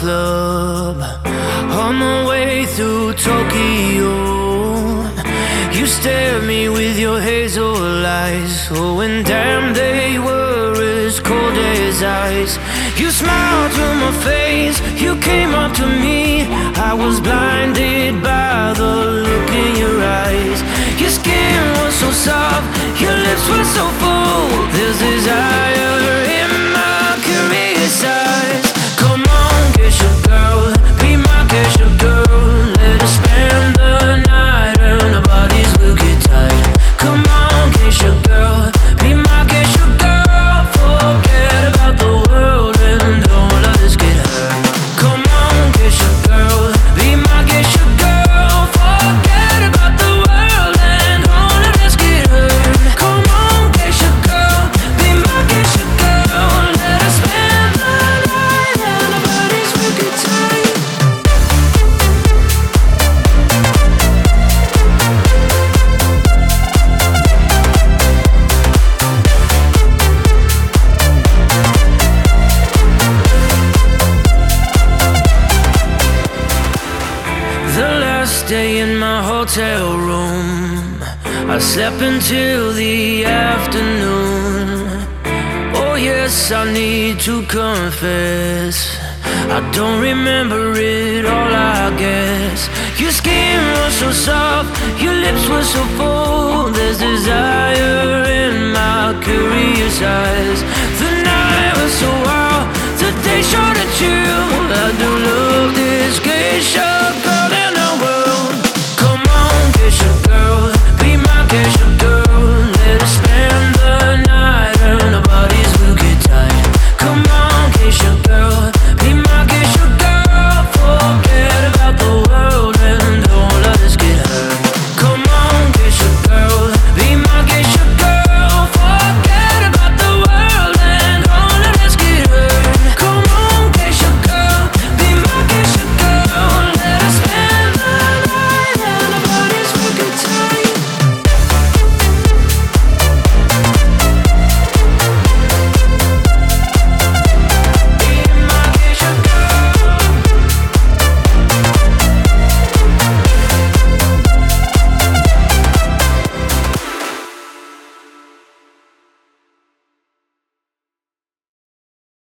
club on the way through Tokyo. You stared me with your hazel eyes. Oh, and damn, they were as cold as ice. You smiled to my face, you came up to me. I was blinded by the look in your eyes. Your skin was so soft, your lips were so full. There's desire in my curious eyes. Come on, get your girl, be my get your girl. Let us spend the night and our bodies will get tight. Come on, get your girl, be my get your girl. Forget about the world and don't let us get hurt. Come on, get your girl, be my get your girl. Forget about the world and don't let us get hurt. Come on, get your girl, be my get your girl. Let us spend the night and our bodies will get tight. The last day in my hotel room, I slept until the afternoon. Oh yes, I need to confess, I don't remember it all, I guess. Your skin was so soft, your lips were so full. There's desire in my curious eyes. The night was so wild, the day showed a chill. I do love this geisha